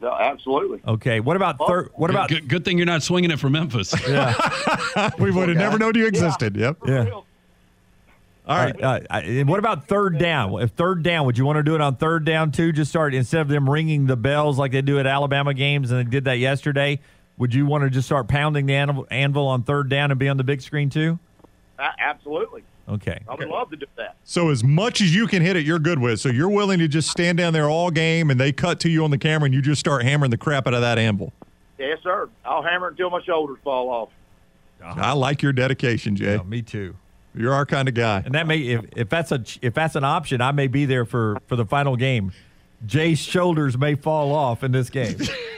Yeah, absolutely.
Okay. What about third? What about
good, good thing you're not swinging it for Memphis.
Yeah.
We would have never known you existed.
Yeah.
Yep.
Yeah.
All right.
Uh, uh, and what about third down? If third down, would you want to do it on third down too? Just start instead of them ringing the bells like they do at Alabama games, and they did that yesterday. Would you want to just start pounding the anvil, anvil on third down and be on the big screen too?
Uh, absolutely.
Okay.
I would love to do that.
So as much as you can hit it, you're good with. So you're willing to just stand down there all game, and they cut to you on the camera, and you just start hammering the crap out of that anvil.
Yes, sir. I'll hammer it until my shoulders fall off.
Uh-huh.
I like your dedication, Jay.
Yeah, me too.
You're our kind of guy.
And that may if, if that's a if that's an option, I may be there for, for the final game. Jay's shoulders may fall off in this game.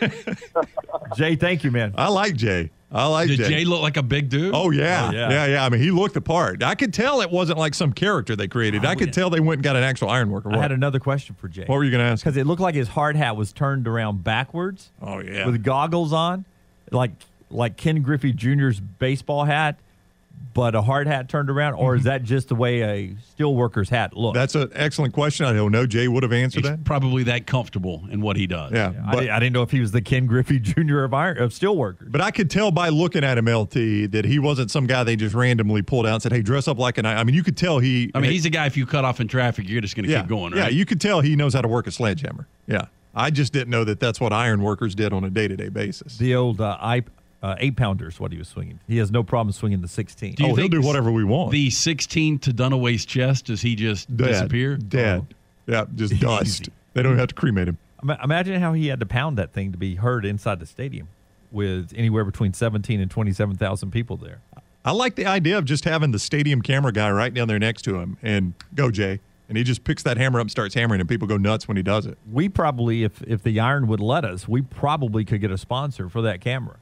Jay, thank you, man.
I like Jay. I like
Did
Jay.
Jay look like a big dude?
Oh yeah.
Oh, yeah.
yeah, yeah. I mean, he looked the part. I could tell it wasn't like some character they created.
Oh,
I could
yeah.
tell they went and got an actual ironworker.
I had another question for Jay.
What were you going to ask?
Because it looked like his hard hat was turned around backwards.
Oh yeah.
With goggles on, like like Ken Griffey Junior's baseball hat, but a hard hat turned around, or is that just the way a steelworker's hat looks?
That's an excellent question. I don't know. Jay would have answered
He's
that.
probably that comfortable in what he does.
Yeah,
I,
but,
di- I didn't know if he was the Ken Griffey Junior of iron of steelworkers.
but I could tell by looking at him, L T, that he wasn't some guy they just randomly pulled out and said, "Hey, dress up like an." I mean, you could tell he.
I mean, he's a guy, if you cut off in traffic, you're just going to
yeah,
keep going,
Yeah,
right?
you could tell he knows how to work a sledgehammer. Yeah, I just didn't know that that's what iron workers did on a day to day basis.
The old uh, I, uh, eight pounders, what he was swinging. He has no problem swinging the sixteen.
Do you
oh, he'll
think
do whatever we want.
The sixteen to Dunaway's chest, does he just
Dead.
disappear?
Dead. Yeah, just
Easy.
dust. They don't have to cremate him.
Ima- Imagine how he had to pound that thing to be heard inside the stadium with anywhere between seventeen and twenty-seven thousand people there.
I like the idea of just having the stadium camera guy right down there next to him and go, Jay. And he just picks that hammer up and starts hammering, and people go nuts when he does it.
We probably, if, if the iron would let us, we probably could get a sponsor for that camera.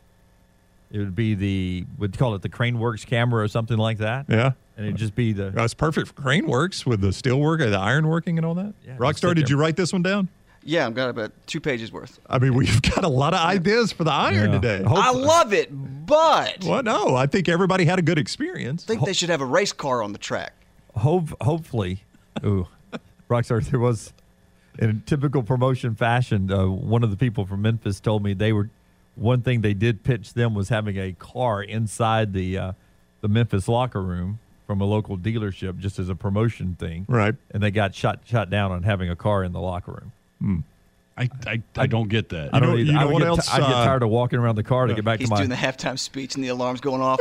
It would be the, we'd call it the Craneworks camera or something like that.
Yeah.
And it'd just be the.
That's perfect for crane works with the steel work, the iron working and all that.
Yeah, just
Rockstar,
sit
did
there.
you write this one down?
Yeah, I've got about two pages worth.
I mean, we've got a lot of ideas for the iron
Yeah.
today.
I love it, but
Well, no, I think everybody had a good experience.
I think they should have a race car on the track.
Hope, hopefully, ooh, Rockstar, there was, in typical promotion fashion, uh, one of the people from Memphis told me they were, one thing they did pitch them was having a car inside the uh, the Memphis locker room from a local dealership just as a promotion thing.
Right.
And they got shot shot down on having a car in the locker room.
I, I, I don't get that.
I don't
know-
either.
you know
I would
what
get,
else,
I'd get
uh,
tired of walking around the car to get back
He's
to my
doing the halftime speech and the alarm's going off.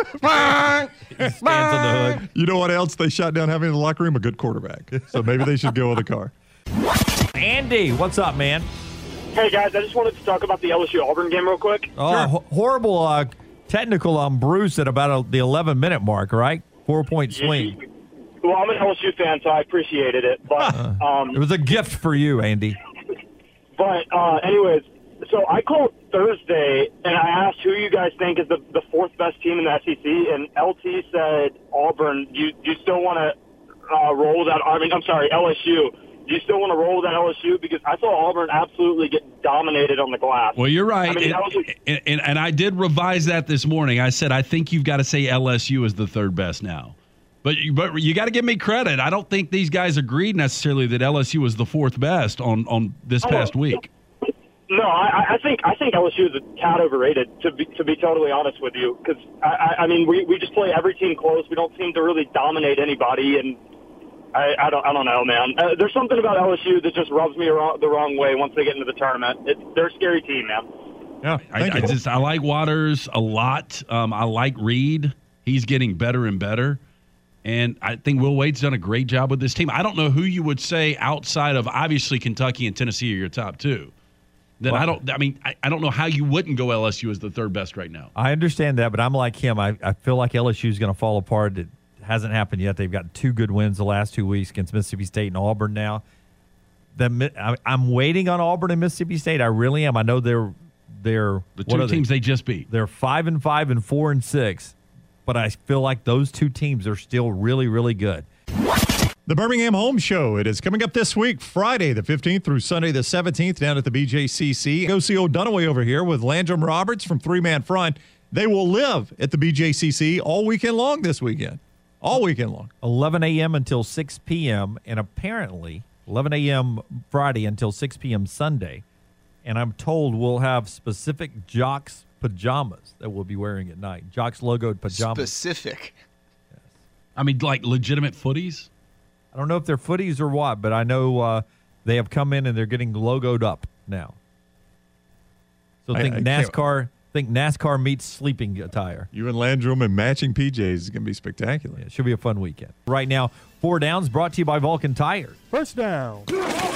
stands on the hood.
You know what else they shot down having in the locker room? A good quarterback. So maybe they should go with a car.
Andy, what's up, man?
Hey, guys, I just wanted to talk about the L S U Auburn game real quick.
Oh, ho- horrible uh, technical on Bruce at about uh the eleven minute mark, right? Four point swing.
Well, I'm an L S U fan, so I appreciated it. But, um,
It was a gift for you, Andy.
but uh, anyways, so I called Thursday, and I asked who you guys think is the, the fourth best team in the S E C, and L T said Auburn. Do you, do you still want to uh, roll that? I mean, I'm sorry, L S U. Do you still want to roll that L S U? Because I saw Auburn absolutely get dominated on the glass.
Well, you're right.
I mean,
and,
that was
and, and, and I did revise that this morning. I said, I think you've got to say L S U is the third best now. But you, but you got to give me credit. I don't think these guys agreed necessarily that L S U was the fourth best on, on this
Oh,
past week.
No, I, I think I think L S U is a tad overrated. To be to be totally honest with you, because I, I, I mean we, we just play every team close. We don't seem to really dominate anybody, and I, I don't I don't know, man. Uh, there's something about L S U that just rubs me wrong, the wrong way once they get into the tournament. It, they're a scary team, man.
Yeah,
I, I just I like Waters a lot. Um, I like Reed. He's getting better and better. And I think Will Wade's done a great job with this team. I don't know who you would say outside of obviously Kentucky and Tennessee are your top two. Then
Well,
I don't. I mean, I, I don't know how you wouldn't go L S U as the third best right now.
I understand that, but I'm like him. I, I feel like L S U is going to fall apart. It hasn't happened yet. They've got two good wins the last two weeks against Mississippi State and Auburn now. The, Mi- I, I'm waiting on Auburn and Mississippi State. I really am. I know they're they're
The
what
two
are
teams
they?
they just beat.
They're five and five and four and six, but I feel like those two teams are still really really good.
The Birmingham Home Show. It is coming up this week, Friday the fifteenth through Sunday the seventeenth, down at the B J C C. Go see O'Dunaway over here with Landrum Roberts from Three Man Front. They will live at the B J C C all weekend long this weekend. All weekend long.
eleven a.m. until six p.m. and apparently eleven a.m. Friday until six p.m. Sunday. And I'm told we'll have specific Jocks pajamas that we'll be wearing at night. Jocks logoed pajamas.
Specific.
I mean, like legitimate footies?
I don't know if they're footies or what, but I know uh, they have come in and they're getting logoed up now. So
I-
think
I can't-
NASCAR. Think NASCAR meets sleeping attire.
You and Landrum and matching P Js is going to be spectacular.
Yeah, it should be a fun weekend. Right now, four downs brought to you by Vulcan Tires.
First down.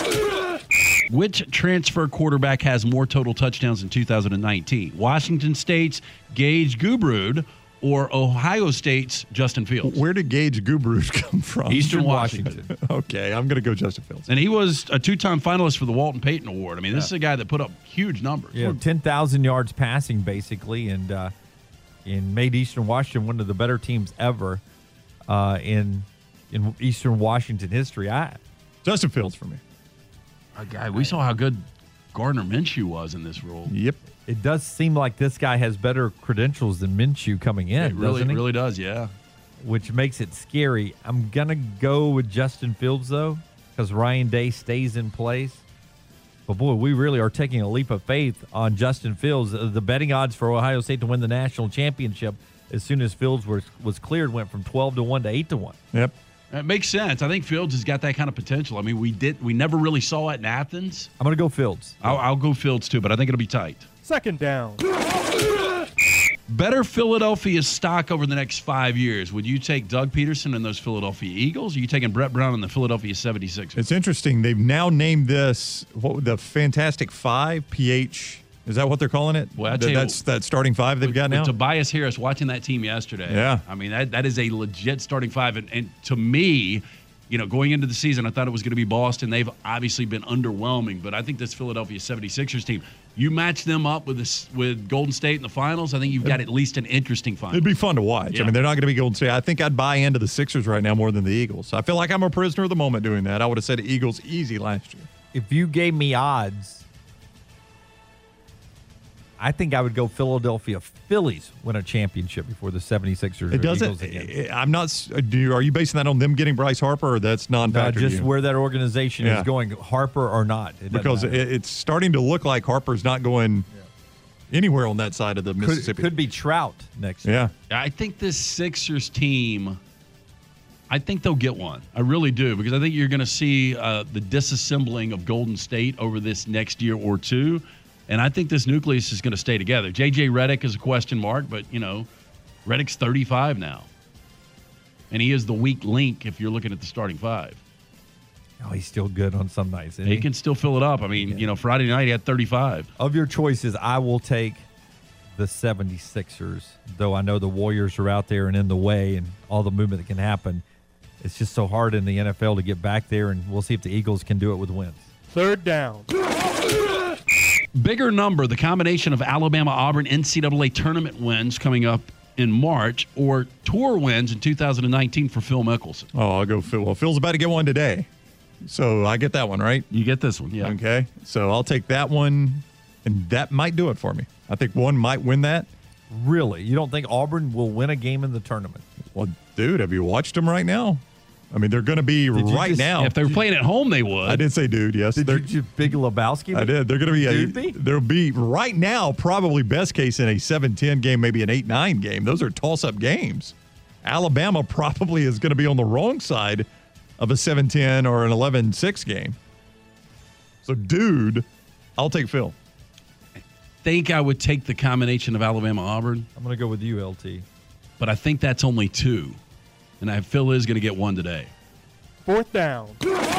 Which transfer quarterback has more total touchdowns in two thousand nineteen? Washington State's Gage Gubrud or Ohio State's Justin Fields?
Where did Gage Gubrud come from?
Eastern Washington.
Okay, I'm going to go Justin Fields.
And he was a two-time finalist for the Walton Payton Award. I mean, this is a guy that put up huge numbers.
Yeah, ten thousand yards passing, basically, and uh, and made Eastern Washington one of the better teams ever uh, in in Eastern Washington history. I
Justin Fields for me.
A guy, we saw how good Gardner Minshew was in this role.
Yep.
It does seem like this guy has better credentials than Minshew coming in.
It really,
doesn't he?
really does, yeah.
Which makes it scary. I'm going to go with Justin Fields, though, because Ryan Day stays in place. But, boy, we really are taking a leap of faith on Justin Fields. Uh, The betting odds for Ohio State to win the national championship as soon as Fields was, was cleared went from twelve to one to eight to one.
Yep.
It makes sense. I think Fields has got that kind of potential. I mean, we did we never really saw it in Athens.
I'm going to go Fields.
I'll, I'll go Fields, too, but I think it'll be tight.
Second down.
Better Philadelphia stock over the next five years. Would you take Doug Peterson and those Philadelphia Eagles? Or are you taking Brett Brown and the Philadelphia seventy-sixers?
It's interesting. They've now named this what the Fantastic Five, P H. Is that what they're calling it?
Well, I
Th-
tell you
that's that starting five they've
with,
got now.
with Tobias Harris watching that team yesterday.
Yeah.
I mean, that, that is a legit starting five. And, and to me, you know, going into the season, I thought it was going to be Boston. They've obviously been underwhelming, but I think this Philadelphia seventy-sixers team, you match them up with this, with Golden State in the finals, I think you've got at least an interesting final.
It'd be fun to watch.
Yeah.
I mean, they're not going to be Golden State. I think I'd buy into the Sixers right now more than the Eagles. I feel like I'm a prisoner of the moment doing that. I would have said Eagles easy last year.
If you gave me odds, I think I would go Philadelphia Phillies win a championship before the seventy-sixers
It
or
doesn't.
Eagles again.
it- I'm not. s- Do you, are you basing that on them getting Bryce Harper, or that's
No,
non-factor? to
just
you?
where that organization
Yeah.
is going, Harper or not. It doesn't
because
matter.
it, it's starting to look like Harper's not going anywhere on that side of the
could,
Mississippi.
could be Trout next year.
Yeah.
I think this Sixers team, I think they'll get one. I really do, because I think you're going to see uh, the disassembling of Golden State over this next year or two. And I think this nucleus is going to stay together. J J Redick is a question mark, but, you know, Redick's thirty-five now. And he is the weak link if you're looking at the starting five.
Oh, he's still good on some nights. Isn't
He
he
can still fill it up. I mean, you know, Friday night he had thirty-five.
Of your choices, I will take the seventy-sixers, though I know the Warriors are out there and in the way and all the movement that can happen. It's just so hard in the N F L to get back there, and we'll see if the Eagles can do it with wins.
Third down.
Bigger number, the combination of Alabama, Auburn, N C double A tournament wins coming up in March, or tour wins in two thousand nineteen for Phil Mickelson.
Oh, I'll go Phil. Well, Phil's about to get one today. So I get that one, right?
You get this one, yeah.
Okay. So I'll take that one, and that might do it for me. I think one might win that.
Really? You don't think Auburn will win a game in the tournament?
Well, dude, have you watched them right now? I mean, they're going to be
you
right
just-
now.
If they were playing at home, they would.
I did say dude, yes.
Did
They're-
you just Big Lebowski?
I did. They're going to be a,
Dude-be?
they'll be right now probably best case in a seven ten game, maybe an eight nine game. Those are toss-up games. Alabama probably is going to be on the wrong side of a seven ten or an eleven six game. So, dude, I'll take Phil.
think I would take the combination of Alabama, Auburn.
I'm going to go with you, L T.
But I think that's only two. And I Phil is going to get one today.
Fourth down.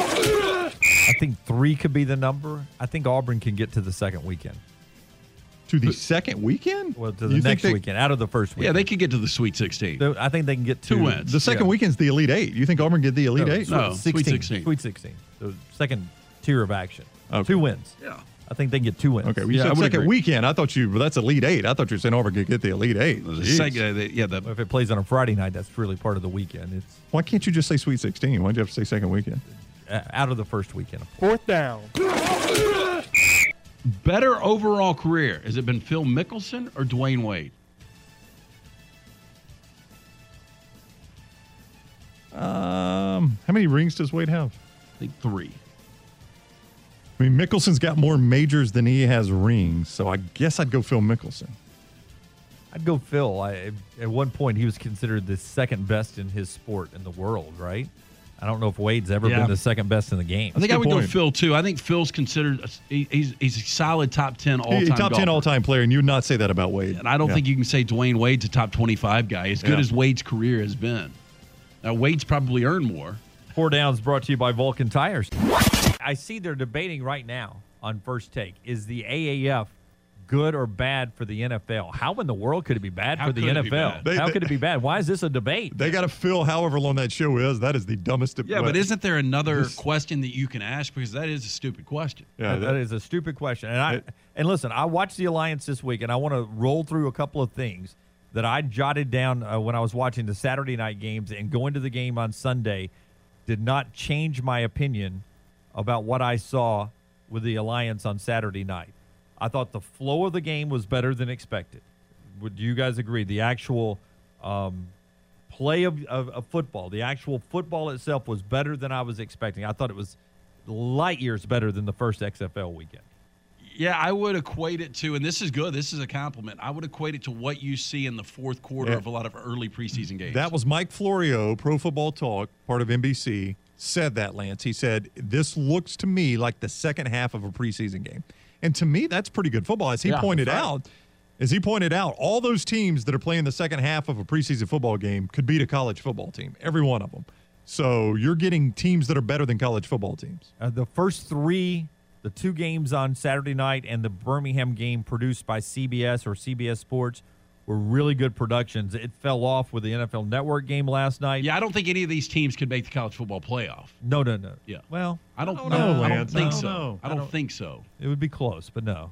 I think three could be the number. I think Auburn can get to the second weekend.
To the second weekend?
Well, to the
You think
next
they-
weekend, out of the first weekend.
Yeah, they could get to the Sweet sixteen.
They- I think they can get two,
Two wins.
The second
Yeah.
weekend's the Elite Eight. You think Auburn get the Elite
No,
Eight?
No,
Sweet
Sweet
sixteen.
sixteen.
Sweet sixteen. The second tier of action.
Okay.
Two wins.
Yeah.
I think they can get two wins.
Okay, well, you
Yeah, I
said
would
second
agree.
weekend. I thought you, well, that's Elite Eight. I thought you were saying Auburn could get the Elite Eight.
The
Jeez.
sec- uh, the- yeah, the,
If it plays on a Friday night, that's really part of the weekend. It's
Why can't you just say Sweet sixteen? Why'd you have to say second weekend?
uh, out of the first weekend.
Fourth down.
better overall career. Has it been Phil Mickelson or Dwayne Wade?
Um, how many rings does Wade have?
I think three.
I mean, Mickelson's got more majors than he has rings, so I guess I'd go Phil Mickelson.
I'd go Phil. I, at one point, he was considered the second best in his sport in the world, right? I don't know if Wade's ever
Yeah.
been the second best in the game.
I think I would
point.
go Phil too. I think Phil's considered a, he, he's he's a solid top ten all
He-
time.
top ten all-time player, and you would not say that about Wade.
And I don't
Yeah.
think you can say Dwayne Wade's a top twenty-five guy. As good
Yeah.
as Wade's career has been, now Wade's probably earned more.
Four Downs brought to you by Vulcan Tires. I see they're debating right now on First Take. Is the A A F good or bad for the N F L? How in the world could it be bad
How
for the
could it
N
be
F L?
bad?
They-
How
they-
could it be bad? Why is this a debate?
They got to fill however long that show is. That is the dumbest.
Yeah, but isn't there another
This-
question that you can ask, because that is a stupid question?
Yeah,
that, that is a stupid question. And I and listen, I watched the Alliance this week, and I want to roll through a couple of things that I jotted down uh, when I was watching the Saturday night games, and going to the game on Sunday did not change my opinion about what I saw with the Alliance on Saturday night. I thought the flow of the game was better than expected. Would you guys agree? The actual um, play of, of, of football, the actual football itself was better than I was expecting. I thought it was light years better than the first X F L weekend.
Yeah, I would equate it to, and this is good, this is a compliment, I would equate it to what you see in the fourth quarter
Yeah.
of a lot of early preseason games.
That was Mike Florio, Pro Football Talk, part of N B C, said that, Lance. He said, this looks to me like the second half of a preseason game. And to me, that's pretty good football. As he
Yeah,
pointed
that's right.
out, as he pointed out, all those teams that are playing the second half of a preseason football game could beat a college football team, every one of them. So you're getting teams that are better than college football teams.
Uh, the first three, the two games on Saturday night and the Birmingham game produced by C B S or C B S Sports were really good productions. It fell off with the N F L Network game last night.
Yeah, I don't think any of these teams could make the college football playoff.
No, no, no.
Yeah.
Well,
I don't,
don't
know.
know,
I don't
Lance.
think
I don't
so.
know.
I don't think so.
it would be close, but no.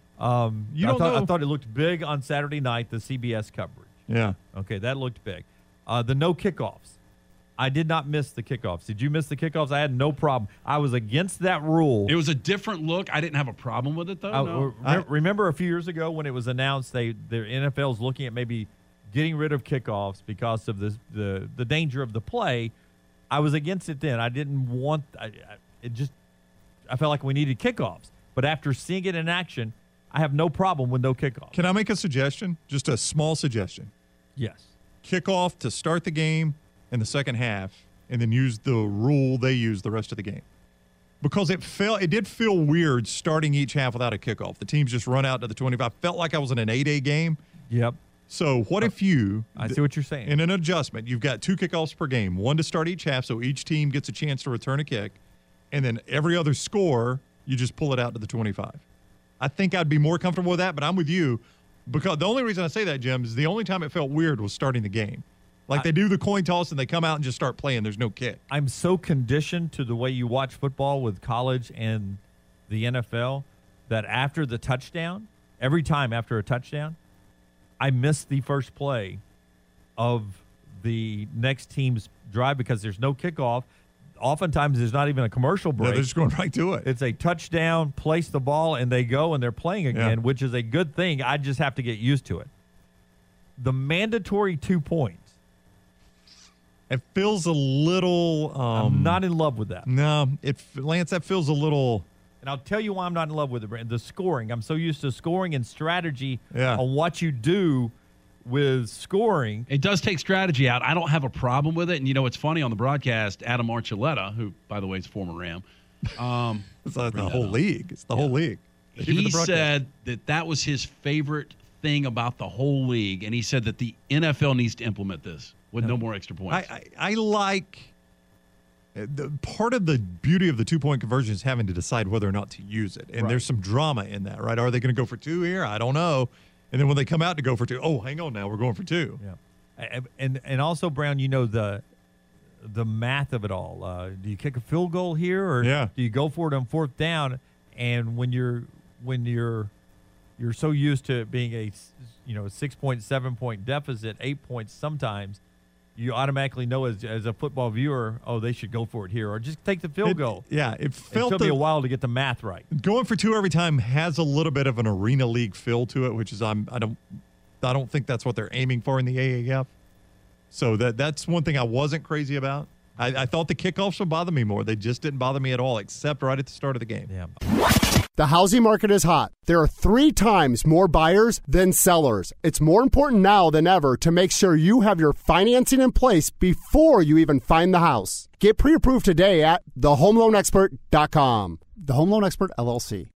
Um,
You
I
don't
thought, I
know.
thought it looked big on Saturday night, the C B S coverage.
Yeah.
Okay, that looked big. Uh, the no kickoffs. I did not miss the kickoffs. Did you miss the kickoffs? I had no problem. I was against that rule.
It was a different look. I didn't have a problem with it, though.
I-
no.
re- remember a few years ago when it was announced they the N F L's looking at maybe getting rid of kickoffs because of the the, the danger of the play. I was against it then. I didn't want I, I, it. Just I felt like we needed kickoffs. But after seeing it in action, I have no problem with no kickoffs.
Can I make a suggestion? Just a small suggestion.
Yes.
Kickoff to start the game in the second half, and then use the rule they use the rest of the game. Because it felt, it did feel weird starting each half without a kickoff. The teams just run out to the twenty-five. Felt like I was in an eight-day game.
Yep.
So what if you,
I see what you're saying.
in an adjustment, you've got two kickoffs per game, one to start each half, so each team gets a chance to return a kick, and then every other score, you just pull it out to the twenty-five. I think I'd be more comfortable with that, but I'm with you. Because the only reason I say that, Jim, is the only time it felt weird was starting the game. Like they do the coin toss and they come out and just start playing. There's no kick.
I'm so conditioned to the way you watch football with college and the N F L that after the touchdown, every time after a touchdown, I miss the first play of the next team's drive because there's no kickoff. Oftentimes, there's not even a commercial
No,
break.
they're just going right to it.
It's a touchdown, place the ball, and they go and they're playing again,
Yeah.
which is a good thing. I just have to get used to it. The mandatory two points.
It feels a little. Um,
I'm not in love with that.
No, it Lance, that feels a little.
And I'll tell you why I'm not in love with it, Brandon. The scoring. I'm so used to scoring and strategy
Yeah.
on what you do with scoring.
It does take strategy out. I don't have a problem with it. And, you know, it's funny on the broadcast, Adam Archuleta, who, by the way, is a former Ram. Um,
It's the, the
bring that
whole
up.
league. It's the whole league. Even
He
the broadcast.
said that that was his favorite thing about the whole league. And he said that the N F L needs to implement this with no more extra points.
I, I, I like uh, the part of the beauty of the two point conversion is having to decide whether or not to use it. And
Right.
there's some drama in that, right? Are they going to go for two here? I don't know. And then when they come out to go for two, oh, hang on now, we're going for two.
Yeah. And and, and also, Brown, you know the the math of it all. Uh, do you kick a field goal here, or
Yeah.
do you go for it on fourth down? And when you're when you're you're so used to being a s- you know a six point seven point deficit, eight points sometimes, you automatically know as as a football viewer, oh, they should go for it here, or just take the field
It-
goal.
Yeah, it
It
felt
took me
the-
a while to get the math right.
going for two every time has a little bit of an arena league feel to it, which is I'm I don't I don't think that's what they're aiming for in the A A F. So that that's one thing I wasn't crazy about. I, I thought the kickoffs would bother me more. They just didn't bother me at all, except right at the start of the game.
Yeah.
The housing market is hot. There are three times more buyers than sellers. It's more important now than ever to make sure you have your financing in place before you even find the house. Get pre-approved today at the home loan expert dot com. The Home Loan Expert, L L C.